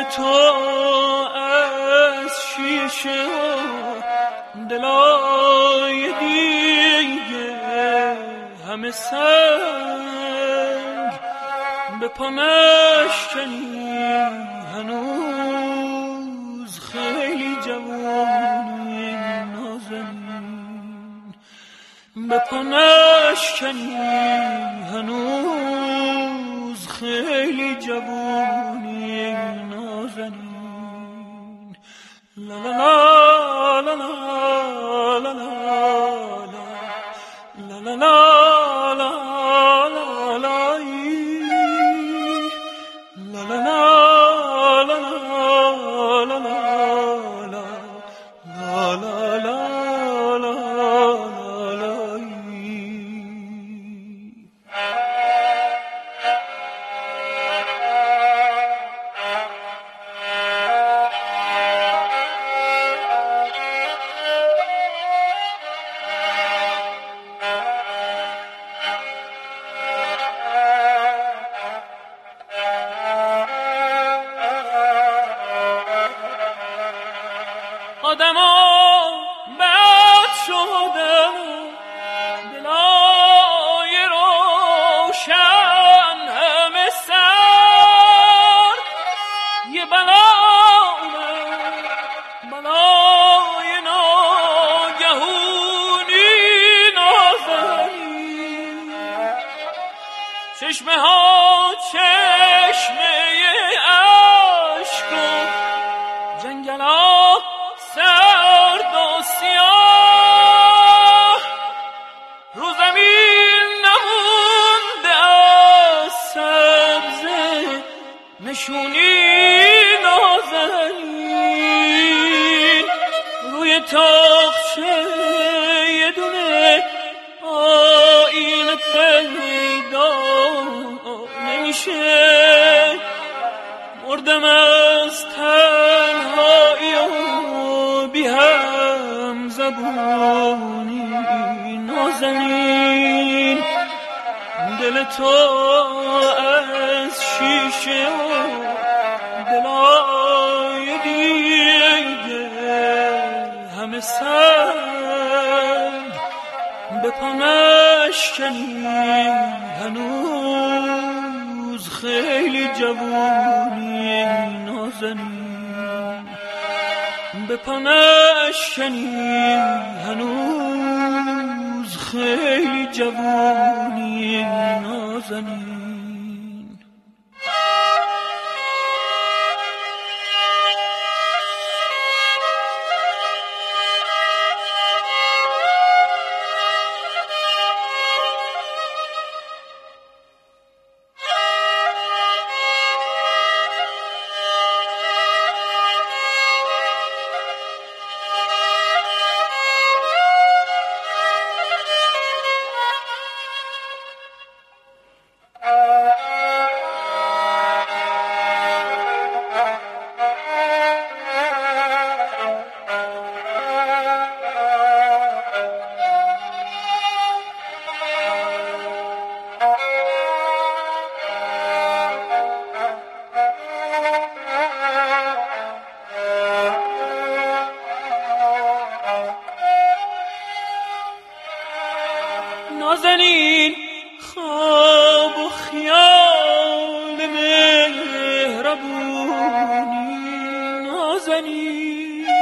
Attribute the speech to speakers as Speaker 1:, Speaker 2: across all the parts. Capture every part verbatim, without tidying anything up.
Speaker 1: تو از شیشه دلای دیگه همه سنگ به پا نشکنی، هنوز خیلی جوانی نازنین. به پا نشکنی، هنوز خیلی جوانی نازنین. لا لا لا لا لا لا لا لا لا چشمه ها چشمه عشق و جنگل ها سرد و سیاه، رو زمین نمونده از سبزه نشونی نازنین. روی تاقچه یه دونه آینه پیدا نمیشه، مردم از تنهایی و بی هم زبونی نازنین. دل تو از شیشه و دلای دیگه همه سنگ به پا نشکنی، هنوز خیلی جوانی نازنین. به پا نشکنی، هنوز خیلی جوانی نازنین. نازنین خواب و خیال مهربونی، نازنین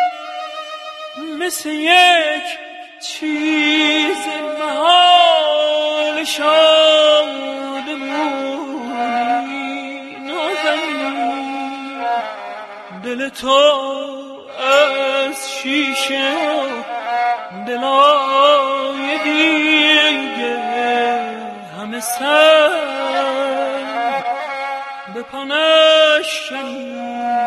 Speaker 1: مثل یک چیز محال شادمونی، نازنین دل تو از شیشه دلای دیگه همه سر به پا نشکنی،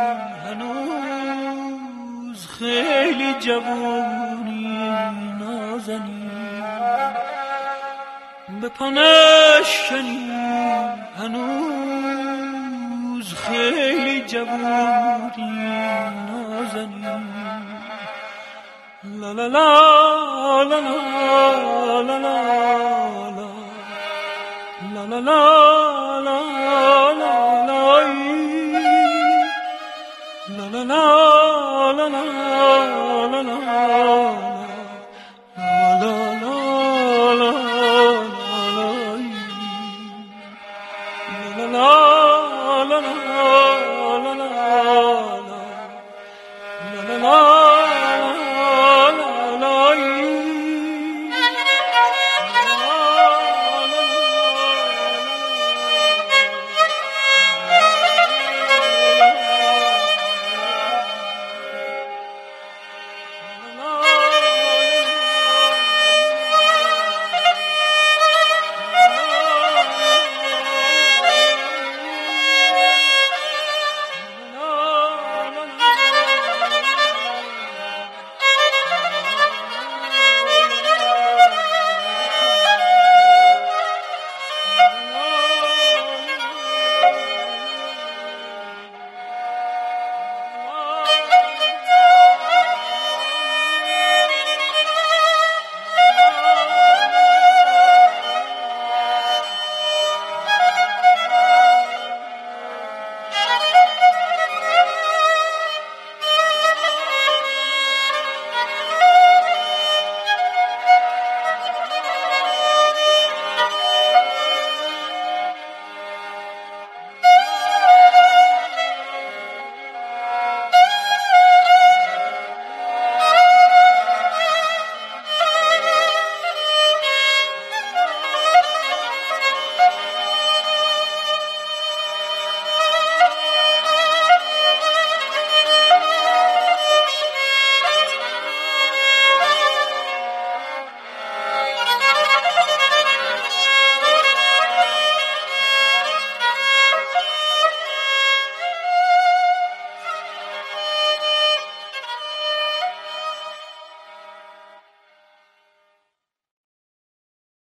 Speaker 1: هنوز خیلی جوانی نازنین. به پا نشکنی، هنوز خیلی جوانی نازنین. لا لا لا لا لا لا لا لا لا لا لا لا la la la la la la